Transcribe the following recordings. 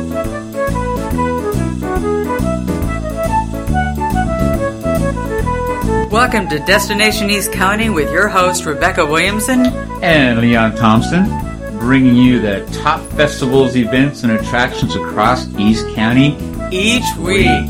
Welcome to Destination East County with your host, Rebecca Williamson and Leon Thompson, bringing you the top festivals, events, and attractions across East County each week.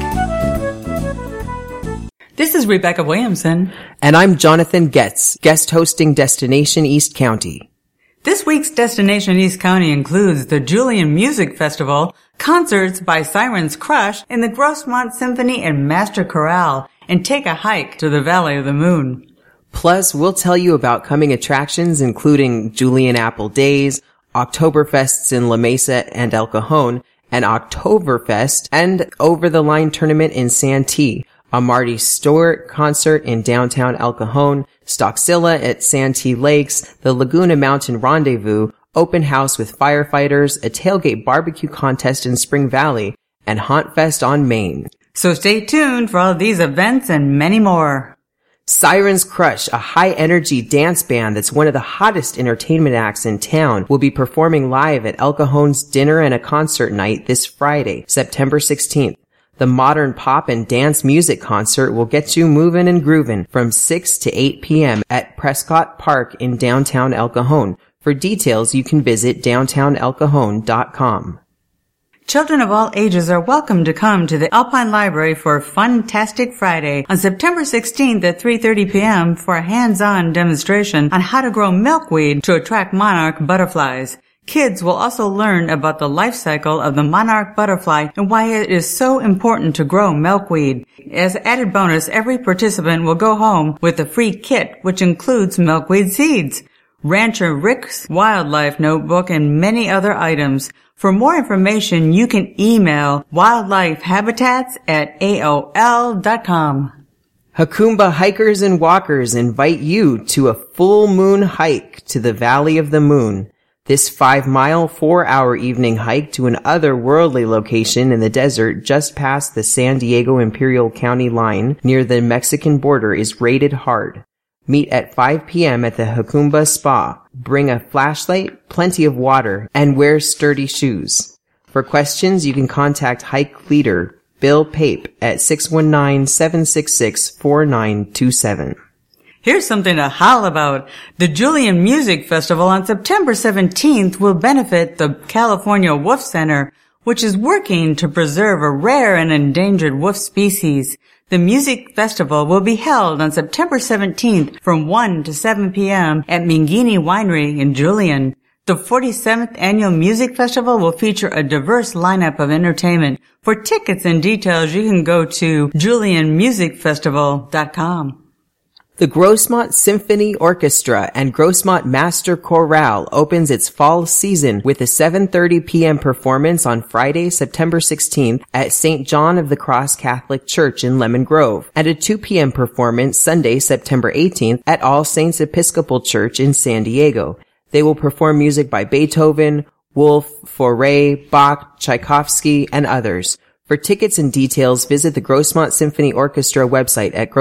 This is Rebecca Williamson. And I'm Jonathan Getz, guest hosting Destination East County. This week's Destination East County includes the Julian Music Festival, concerts by Sirens Crush and the Grossmont Symphony and Master Chorale, and take a hike to the Valley of the Moon. Plus, we'll tell you about coming attractions including Julian Apple Days, Oktoberfests in La Mesa and El Cajon, an Oktoberfest, and Over the Line tournament in Santee, a Marty Stewart concert in downtown El Cajon, Stockzilla at Santee Lakes, the Laguna Mountain Rendezvous, open house with firefighters, a tailgate barbecue contest in Spring Valley, and Haunt Fest on Main. So stay tuned for all of these events and many more. Sirens Crush, a high-energy dance band that's one of the hottest entertainment acts in town, will be performing live at El Cajon's Dinner and a Concert Night this Friday, September 16th. The modern pop and dance music concert will get you moving and grooving from 6 to 8 p.m. at Prescott Park in downtown El Cajon. For details, you can visit downtownelcajon.com. Children of all ages are welcome to come to the Alpine Library for Funtastic Friday on September 16th at 3:30 p.m. for a hands-on demonstration on how to grow milkweed to attract monarch butterflies. Kids will also learn about the life cycle of the monarch butterfly and why it is so important to grow milkweed. As added bonus, every participant will go home with a free kit, which includes milkweed seeds, Rancher Rick's wildlife notebook, and many other items. For more information, you can email wildlifehabitats@aol.com. Jacumba hikers and walkers invite you to a full moon hike to the Valley of the Moon. This 5-mile, 4-hour evening hike to an otherworldly location in the desert just past the San Diego Imperial County line near the Mexican border is rated hard. Meet at 5 p.m. at the Jacumba Spa. Bring a flashlight, plenty of water, and wear sturdy shoes. For questions, you can contact hike leader Bill Pape at 619-766-4927. Here's something to howl about. The Julian Music Festival on September 17th will benefit the California Wolf Center, which is working to preserve a rare and endangered wolf species. The music festival will be held on September 17th from 1 to 7 p.m. at Mangini Winery in Julian. The 47th Annual Music Festival will feature a diverse lineup of entertainment. For tickets and details, you can go to julianmusicfestival.com. The Grossmont Symphony Orchestra and Grossmont Master Chorale opens its fall season with a 7:30 p.m. performance on Friday, September 16th at St. John of the Cross Catholic Church in Lemon Grove, and a 2 p.m. performance Sunday, September 18th at All Saints Episcopal Church in San Diego. They will perform music by Beethoven, Wolf, Fauré, Bach, Tchaikovsky, and others. For tickets and details, visit the Grossmont Symphony Orchestra website at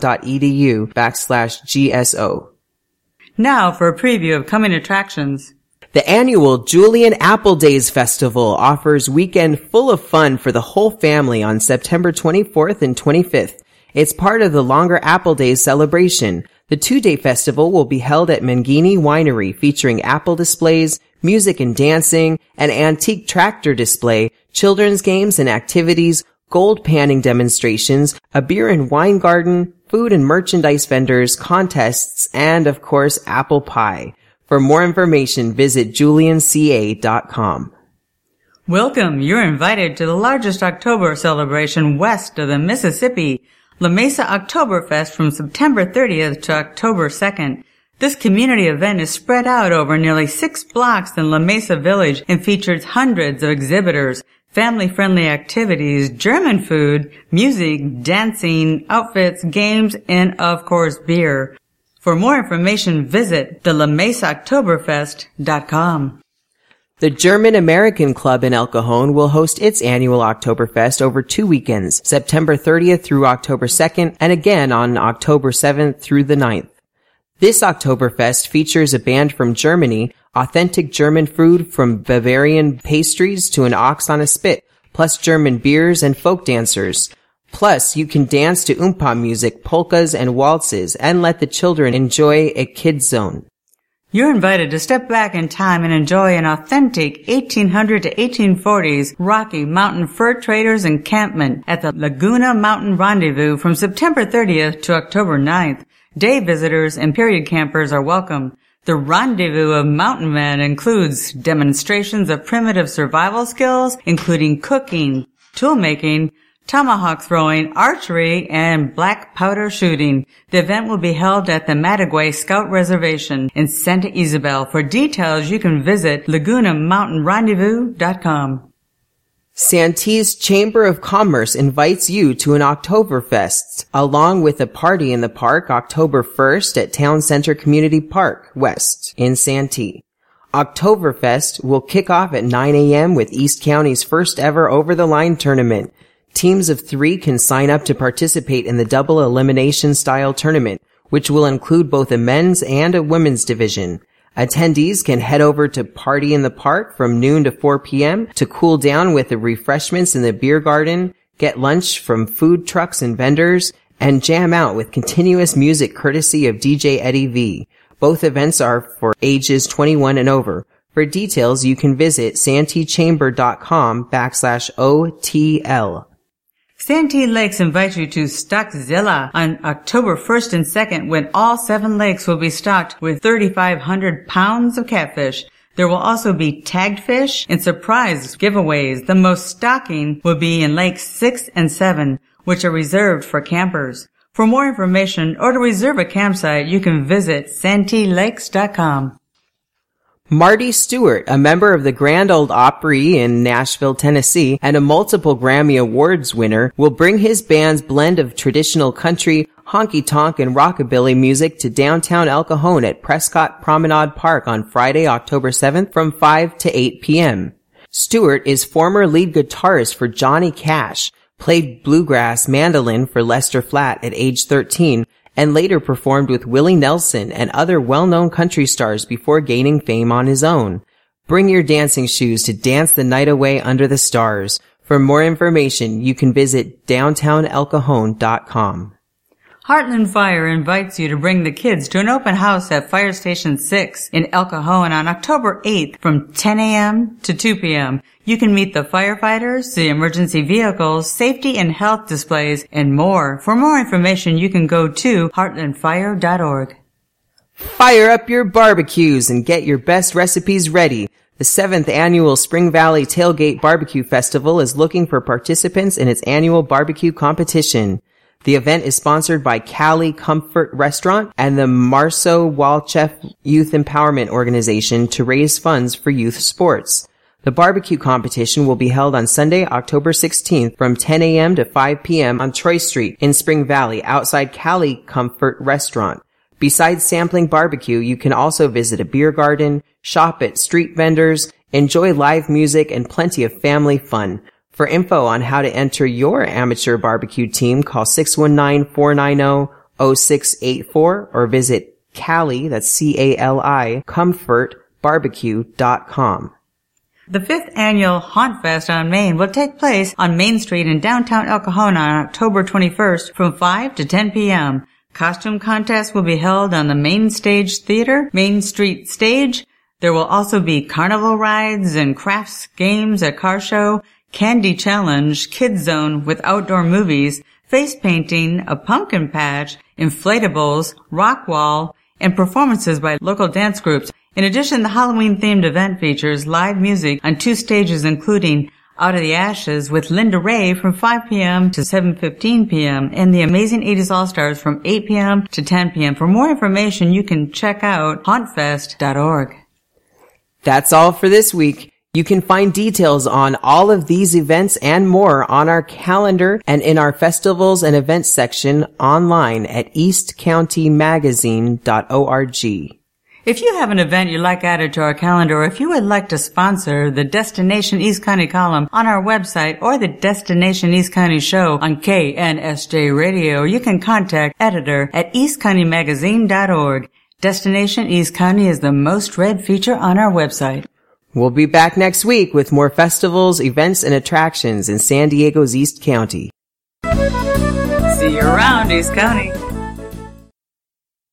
grossmont.edu/GSO. Now for a preview of coming attractions. The annual Julian Apple Days Festival offers weekend full of fun for the whole family on September 24th and 25th. It's part of the longer Apple Days celebration. The 2-day festival will be held at Mangini Winery, featuring apple displays, music and dancing, an antique tractor display, children's games and activities, gold panning demonstrations, a beer and wine garden, food and merchandise vendors, contests, and, of course, apple pie. For more information, visit julianca.com. Welcome. You're invited to the largest October celebration west of the Mississippi, La Mesa Oktoberfest, from September 30th to October 2nd. This community event is spread out over nearly 6 blocks in La Mesa Village and features hundreds of exhibitors, family-friendly activities, German food, music, dancing, outfits, games, and, of course, beer. For more information, visit thelamesaoktoberfest.com. The German American Club in El Cajon will host its annual Oktoberfest over 2 weekends, September 30th through October 2nd, and again on October 7th through the 9th. This Oktoberfest features a band from Germany, authentic German food from Bavarian pastries to an ox on a spit, plus German beers and folk dancers. Plus, you can dance to oompa music, polkas, and waltzes, and let the children enjoy a kids zone. You're invited to step back in time and enjoy an authentic 1800 to 1840s Rocky Mountain fur traders encampment at the Laguna Mountain Rendezvous from September 30th to October 9th. Day visitors and period campers are welcome. The Rendezvous of Mountain Men includes demonstrations of primitive survival skills, including cooking, tool making, tomahawk throwing, archery, and black powder shooting. The event will be held at the Mattagway Scout Reservation in Santa Isabel. For details, you can visit LagunaMountainRendezvous.com. Santee's Chamber of Commerce invites you to an Oktoberfest, along with a party in the park October 1st at Town Center Community Park West in Santee. Oktoberfest will kick off at 9 a.m. with East County's first ever over-the-line tournament. Teams of 3 can sign up to participate in the double elimination style tournament, which will include both a men's and a women's division. Attendees can head over to Party in the Park from noon to 4 p.m. to cool down with the refreshments in the beer garden, get lunch from food trucks and vendors, and jam out with continuous music courtesy of DJ Eddie V. Both events are for ages 21 and over. For details, you can visit santeechamber.com/OTL. Santee Lakes invites you to Stockzilla on October 1st and 2nd when all 7 lakes will be stocked with 3,500 pounds of catfish. There will also be tagged fish and surprise giveaways. The most stocking will be in Lakes 6 and 7, which are reserved for campers. For more information or to reserve a campsite, you can visit SanteeLakes.com. Marty Stewart, a member of the Grand Ole Opry in Nashville, Tennessee, and a multiple Grammy Awards winner, will bring his band's blend of traditional country, honky-tonk, and rockabilly music to downtown El Cajon at Prescott Promenade Park on Friday, October 7th from 5 to 8 p.m. Stewart is former lead guitarist for Johnny Cash, played bluegrass mandolin for Lester Flatt at age 13, and later performed with Willie Nelson and other well-known country stars before gaining fame on his own. Bring your dancing shoes to dance the night away under the stars. For more information, you can visit downtownelcajon.com. Heartland Fire invites you to bring the kids to an open house at Fire Station 6 in El Cajon on October 8th from 10 a.m. to 2 p.m. You can meet the firefighters, the emergency vehicles, safety and health displays, and more. For more information, you can go to heartlandfire.org. Fire up your barbecues and get your best recipes ready. The 7th annual Spring Valley Tailgate Barbecue Festival is looking for participants in its annual barbecue competition. The event is sponsored by Cali Comfort Restaurant and the Marceau Walchef Youth Empowerment Organization to raise funds for youth sports. The barbecue competition will be held on Sunday, October 16th from 10 a.m. to 5 p.m. on Troy Street in Spring Valley outside Cali Comfort Restaurant. Besides sampling barbecue, you can also visit a beer garden, shop at street vendors, enjoy live music, and plenty of family fun. For info on how to enter your amateur barbecue team, call 619-490-0684 or visit Cali, that's C-A-L-I, comfortbarbecue.com. The 5th annual Haunt Fest on Main will take place on Main Street in downtown El Cajon on October 21st from 5 to 10 p.m. Costume contests will be held on the Main Stage Theater, Main Street Stage. There will also be carnival rides and crafts, games, a car show, candy challenge, kids zone with outdoor movies, face painting, a pumpkin patch, inflatables, rock wall, and performances by local dance groups. In addition, the Halloween-themed event features live music on 2 stages, including Out of the Ashes with Linda Ray from 5 p.m. to 7:15 p.m. and the Amazing 80s All-Stars from 8 p.m. to 10 p.m. For more information, you can check out hauntfest.org. That's all for this week. You can find details on all of these events and more on our calendar and in our festivals and events section online at eastcountymagazine.org. If you have an event you'd like added to our calendar, or if you would like to sponsor the Destination East County column on our website or the Destination East County show on KNSJ Radio, you can contact editor at eastcountymagazine.org. Destination East County is the most read feature on our website. We'll be back next week with more festivals, events, and attractions in San Diego's East County. See you around, East County.